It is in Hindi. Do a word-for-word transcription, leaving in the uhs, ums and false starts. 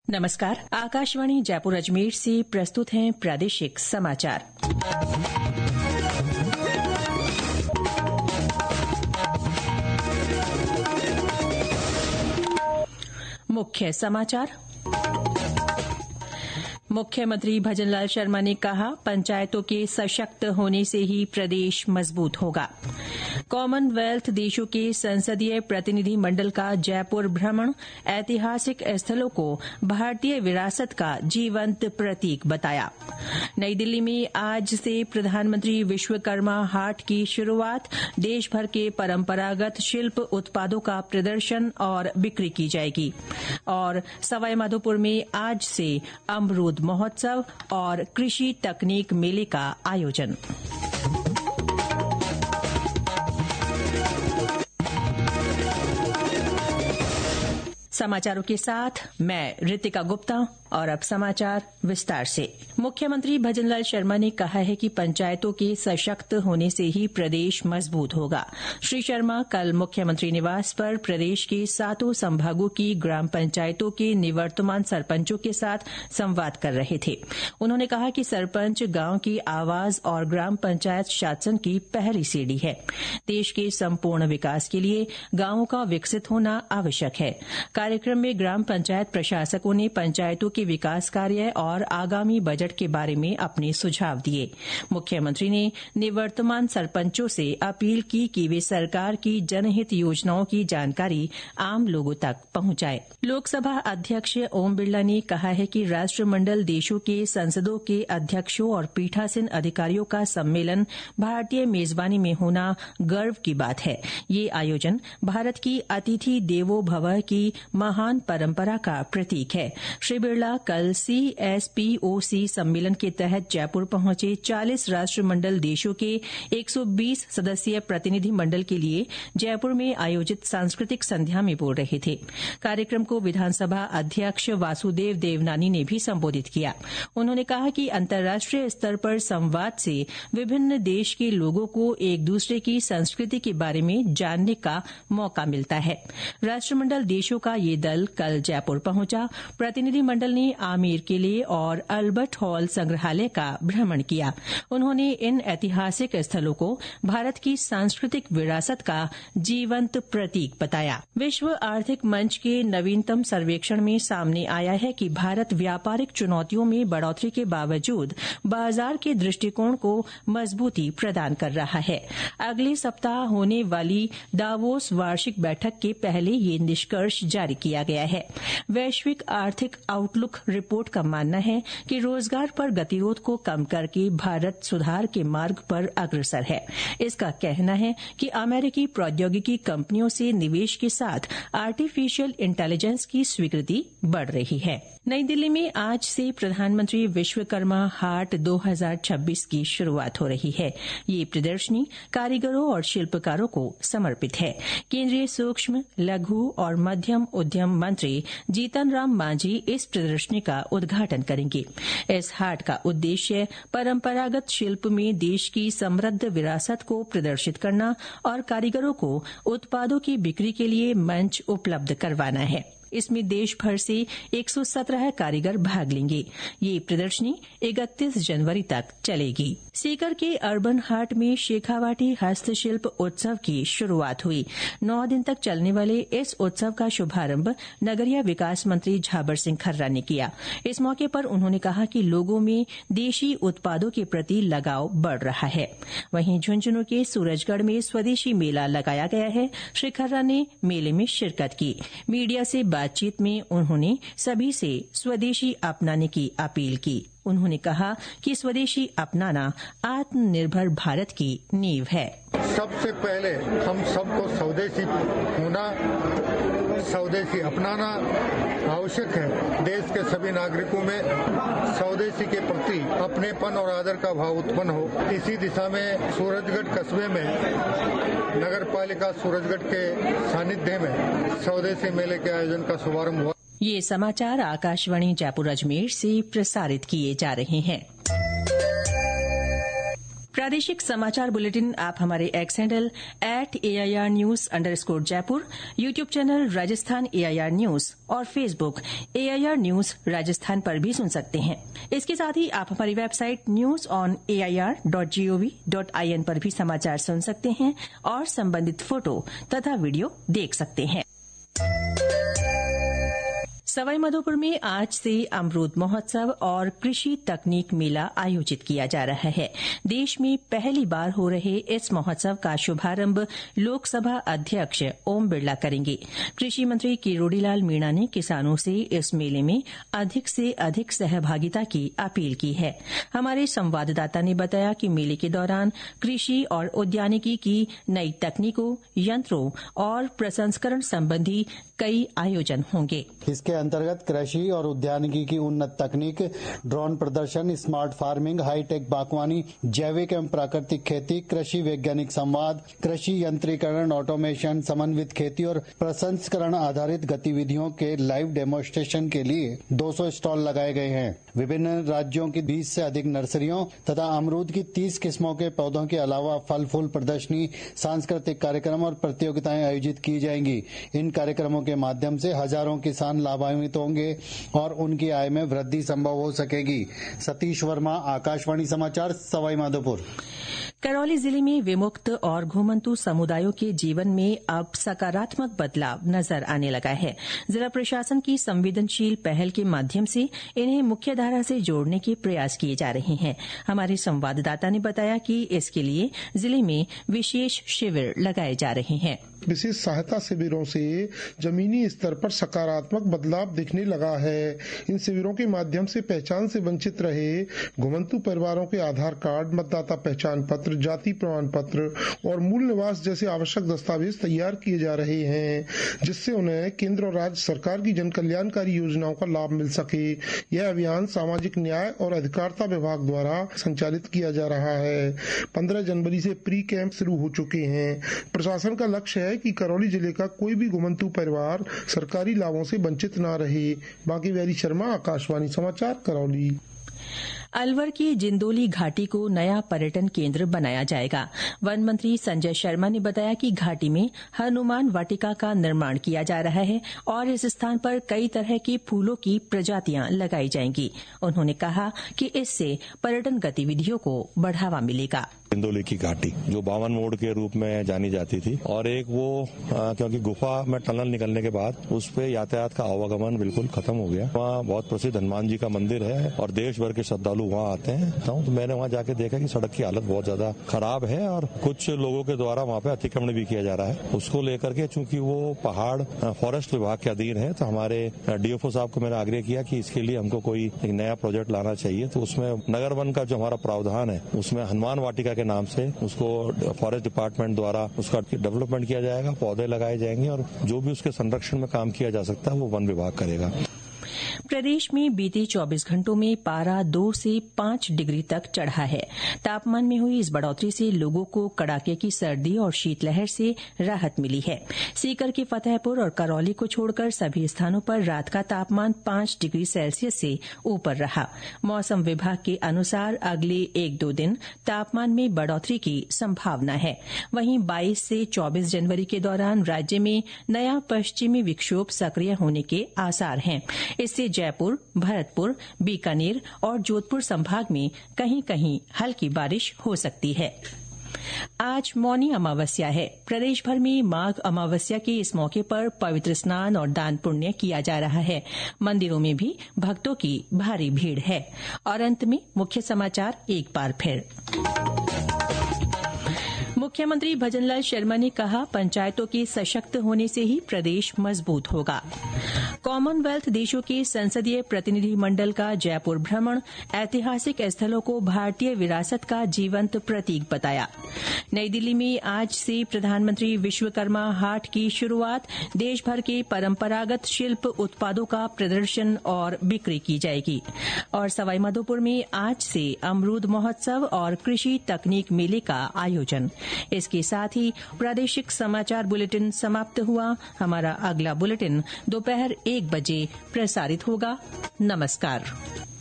नमस्कार। आकाशवाणी जयपुर अजमेर से प्रस्तुत हैं प्रादेशिक समाचार। मुख्य समाचार। मुख्यमंत्री भजनलाल शर्मा ने कहा, पंचायतों के सशक्त होने से ही प्रदेश मजबूत होगा। कॉमनवेल्थ देशों के संसदीय प्रतिनिधि मंडल का जयपुर भ्रमण, ऐतिहासिक स्थलों को भारतीय विरासत का जीवंत प्रतीक बताया। नई दिल्ली में आज से प्रधानमंत्री विश्वकर्मा हाट की शुरूआत, देश भर के परंपरागत शिल्प उत्पादों का प्रदर्शन और बिक्री की जाएगी। और सवाईमाधोपुर में आज से अमरूद महोत्सव और कृषि तकनीक मेले का आयोजन। समाचारों के साथ मैं रितिका गुप्ता और अब समाचार विस्तार से। मुख्यमंत्री भजनलाल शर्मा ने कहा है कि पंचायतों के सशक्त होने से ही प्रदेश मजबूत होगा। श्री शर्मा कल मुख्यमंत्री निवास पर प्रदेश के सातों संभागों की ग्राम पंचायतों के निवर्तमान सरपंचों के साथ संवाद कर रहे थे। उन्होंने कहा कि सरपंच गांव की आवाज और ग्राम पंचायत शासन की पहली सीढ़ी है। देश के संपूर्ण विकास के लिए गांवों का विकसित होना आवश्यक है। कार्यक्रम में ग्राम पंचायत प्रशासकों ने पंचायतों के विकास कार्य और आगामी बजट के बारे में अपने सुझाव दिए। मुख्यमंत्री ने निवर्तमान सरपंचों से अपील की कि वे सरकार की जनहित योजनाओं की जानकारी आम लोगों तक पहुंचाएं। लोकसभा अध्यक्ष ओम बिरला ने कहा है कि राष्ट्रमंडल देशों के संसदों के अध्यक्षों और पीठासीन अधिकारियों का सम्मेलन भारतीय मेजबानी में होना गर्व की बात है। ये आयोजन भारत की अतिथि देवो भव की महान परंपरा का प्रतीक है। श्री बिरला कल सी एस पी ओ सी सम्मेलन के तहत जयपुर पहुंचे चालीस राष्ट्रमंडल देशों के एक सौ बीस सदस्यीय प्रतिनिधि मंडल के लिए जयपुर में आयोजित सांस्कृतिक संध्या में बोल रहे थे। कार्यक्रम को विधानसभा अध्यक्ष वासुदेव देवनानी ने भी संबोधित किया। उन्होंने कहा कि अंतर्राष्ट्रीय स्तर पर संवाद से विभिन्न देश के लोगों को एक दूसरे की संस्कृति के बारे में जानने का मौका मिलता है। राष्ट्रमंडल देशों का ये दल कल जयपुर पहुंचा। प्रतिनिधि मंडल ने आमेर किले और अल्बर्ट हॉल संग्रहालय का भ्रमण किया। उन्होंने इन ऐतिहासिक स्थलों को भारत की सांस्कृतिक विरासत का जीवंत प्रतीक बताया। विश्व आर्थिक मंच के नवीनतम सर्वेक्षण में सामने आया है कि भारत व्यापारिक चुनौतियों में बढ़ोतरी के बावजूद बाजार के दृष्टिकोण को मजबूती प्रदान कर रहा है। अगले सप्ताह होने वाली दावोस वार्षिक बैठक के पहले ये निष्कर्ष जारी किया गया है। वैश्विक आर्थिक आउटलुक रिपोर्ट का मानना है कि रोजगार पर गतिरोध को कम करके भारत सुधार के मार्ग पर अग्रसर है। इसका कहना है कि अमेरिकी प्रौद्योगिकी कंपनियों से निवेश के साथ आर्टिफिशियल इंटेलिजेंस की स्वीकृति बढ़ रही है। नई दिल्ली में आज से प्रधानमंत्री विश्वकर्मा हाट दो हज़ार छब्बीस की शुरूआत हो रही है। ये प्रदर्शनी कारीगरों और शिल्पकारों को समर्पित है। केंद्रीय सूक्ष्म, लघु और मध्यम उद्यम मंत्री जीतन राम मांझी इस प्रदर्शनी का उद्घाटन करेंगे। इस हाट का उद्देश्य परंपरागत शिल्प में देश की समृद्ध विरासत को प्रदर्शित करना और कारीगरों को उत्पादों की बिक्री के लिए मंच उपलब्ध करवाना है। इसमें देश भर से एक सौ सत्रह कारीगर भाग लेंगे। ये प्रदर्शनी इकतीस जनवरी तक चलेगी। सीकर के अर्बन हाट में शेखावाटी हस्तशिल्प उत्सव की शुरूआत हुई। नौ दिन तक चलने वाले इस उत्सव का शुभारंभ नगरीय विकास मंत्री झाबर सिंह खर्रा ने किया। इस मौके पर उन्होंने कहा कि लोगों में देशी उत्पादों के प्रति लगाव बढ़ रहा है। वहीं झुंझुनू के सूरजगढ़ में स्वदेशी मेला लगाया गया है। श्री खर्रा ने मेले में शिरकत की। मीडिया से बातचीत में उन्होंने सभी से स्वदेशी अपनाने की अपील की। उन्होंने कहा कि स्वदेशी अपनाना आत्मनिर्भर भारत की नींव है। सबसे पहले हम सबको स्वदेशी होना, स्वदेशी अपनाना आवश्यक है। देश के सभी नागरिकों में स्वदेशी के प्रति अपनेपन और आदर का भाव उत्पन्न हो। इसी दिशा में सूरजगढ़ कस्बे में नगर पालिका सूरजगढ़ के सानिध्य में स्वदेशी मेले के आयोजन का शुभारंभ हुआ। ये समाचार आकाशवाणी जयपुर अजमेर से प्रसारित किए जा रहे हैं। प्रादेशिक समाचार बुलेटिन आप हमारे X handle at AIR news underscore Jaipur, YouTube channel Rajasthan AIR news और फेसबुक एआईआर न्यूज राजस्थान पर भी सुन सकते हैं। इसके साथ ही आप हमारी website news on AIR dot gov dot in पर भी समाचार सुन सकते हैं और संबंधित फोटो तथा वीडियो देख सकते हैं। सवाईमाधोपुर में आज से अमरूद महोत्सव और कृषि तकनीक मेला आयोजित किया जा रहा है। देश में पहली बार हो रहे इस महोत्सव का शुभारंभ लोकसभा अध्यक्ष ओम बिरला करेंगे। कृषि मंत्री किरोड़ीलाल मीणा ने किसानों से इस मेले में अधिक से अधिक सहभागिता की अपील की है। हमारे संवाददाता ने बताया कि मेले के दौरान कृषि और उद्यानिकी की नई तकनीकों, यंत्रों और प्रसंस्करण संबंधी कई आयोजन होंगे। इसके अंतर्गत कृषि और उद्यानिकी की उन्नत तकनीक, ड्रोन प्रदर्शन, स्मार्ट फार्मिंग, हाईटेक बागवानी, जैविक एवं प्राकृतिक खेती, कृषि वैज्ञानिक संवाद, कृषि यंत्रीकरण, ऑटोमेशन, समन्वित खेती और प्रसंस्करण आधारित गतिविधियों के लाइव डेमोन्स्ट्रेशन के लिए दो सौ स्टॉल लगाए गए हैं। विभिन्न राज्यों की बीस से अधिक नर्सरियों तथा अमरूद की तीस किस्मों के पौधों के अलावा फल फूल प्रदर्शनी, सांस्कृतिक कार्यक्रम और प्रतियोगिताएं आयोजित की जाएंगी। इन कार्यक्रमों के माध्यम से हजारों किसान लाभान्वित होंगे और उनकी आय में वृद्धि संभव हो सकेगी। सतीश वर्मा, आकाशवाणी समाचार, सवाईमाधोपुर। करौली जिले में विमुक्त और घुमंतु समुदायों के जीवन में अब सकारात्मक बदलाव नजर आने लगा है। जिला प्रशासन की संवेदनशील पहल के माध्यम से इन्हें मुख्यधारा से जोड़ने के प्रयास किए जा रहे हैं। हमारे संवाददाता ने बताया कि इसके लिए जिले में विशेष शिविर लगाए जा रहे हैं। विशेष सहायता शिविरों से जमीनी स्तर पर सकारात्मक बदलाव दिखने लगा है। इन शिविरों के माध्यम से पहचान से वंचित रहे घुमंतु परिवारों के आधार कार्ड, मतदाता पहचान पत्र, जाति प्रमाण पत्र और मूल निवास जैसे आवश्यक दस्तावेज तैयार किए जा रहे हैं, जिससे उन्हें केंद्र और राज्य सरकार की जन कल्याणकारी योजनाओं का लाभ मिल सके। यह अभियान सामाजिक न्याय और अधिकारिता विभाग द्वारा संचालित किया जा रहा है। पंद्रह जनवरी से प्री कैंप शुरू हो चुके हैं। प्रशासन का लक्ष्य है कि करौली जिले का कोई भी घुमंतु परिवार सरकारी लाभों से वंचित न रहे। बाकी वैरी शर्मा, आकाशवाणी समाचार, करौली। अलवर की जिंदोली घाटी को नया पर्यटन केंद्र बनाया जाएगा। वन मंत्री संजय शर्मा ने बताया कि घाटी में हनुमान वाटिका का निर्माण किया जा रहा है और इस स्थान पर कई तरह के फूलों की प्रजातियां लगाई जाएंगी। उन्होंने कहा कि इससे पर्यटन गतिविधियों को बढ़ावा मिलेगा। जिंदोली की घाटी जो बावन मोड़ के रूप में जानी जाती थी और एक वो आ, क्योंकि गुफा में टनल निकलने के बाद उस पे यातायात का आवागमन बिल्कुल खत्म हो गया। वहाँ बहुत प्रसिद्ध हनुमान जी का मंदिर है और देश भर के श्रद्धालु वहाँ आते हैं। तो मैंने वहाँ जाके देखा कि सड़क की हालत बहुत ज्यादा खराब है और कुछ लोगों के द्वारा वहाँ पे अतिक्रमण भी किया जा रहा है। उसको लेकर के चूंकि वो पहाड़ फॉरेस्ट विभाग के अधीन है, तो हमारे डीएफओ साहब को मैंने आग्रह किया कि इसके लिए हमको कोई एक नया प्रोजेक्ट लाना चाहिए। तो उसमें नगर वन का जो हमारा प्रावधान है उसमें हनुमान वाटिका के नाम से उसको फॉरेस्ट डिपार्टमेंट द्वारा उसका डेवलपमेंट किया जाएगा, पौधे लगाए जाएंगे और जो भी उसके संरक्षण में काम किया जा सकता है वो वन विभाग करेगा। प्रदेश में बीते चौबीस घंटों में पारा दो से पांच डिग्री तक चढ़ा है। तापमान में हुई इस बढ़ोतरी से लोगों को कड़ाके की सर्दी और शीतलहर से राहत मिली है। सीकर के फतेहपुर और करौली को छोड़कर सभी स्थानों पर रात का तापमान पांच डिग्री सेल्सियस से ऊपर रहा। मौसम विभाग के अनुसार अगले एक दो दिन तापमान में बढ़ोतरी की संभावना है। वहीं बाईस से चौबीस जनवरी के दौरान राज्य में नया पश्चिमी विक्षोभ सक्रिय होने के आसार हैं। इससे जयपुर, भरतपुर, बीकानेर और जोधपुर संभाग में कहीं कहीं हल्की बारिश हो सकती है। आज मौनी अमावस्या है। प्रदेश भर में माघ अमावस्या के इस मौके पर पवित्र स्नान और दान पुण्य किया जा रहा है। मंदिरों में भी भक्तों की भारी भीड़ है। और अंत में मुख्य समाचार एक बार फिर। मुख्यमंत्री भजनलाल शर्मा ने कहा, पंचायतों के सशक्त होने से ही प्रदेश मजबूत होगा। कॉमनवेल्थ देशों के संसदीय प्रतिनिधि मंडल का जयपुर भ्रमण ऐतिहासिक स्थलों को भारतीय विरासत का जीवंत प्रतीक बताया। नई दिल्ली में आज से प्रधानमंत्री विश्वकर्मा हाट की शुरूआत। देश भर के परंपरागत शिल्प उत्पादों का प्रदर्शन और बिक्री की जाएगी। और सवाईमाधोपुर में आज से अमरूद महोत्सव और कृषि तकनीक मेले का आयोजन। इसके साथ ही प्रादेशिक समाचार बुलेटिन समाप्त हुआ। हमारा अगला बुलेटिन दोपहर एक बजे प्रसारित होगा। नमस्कार।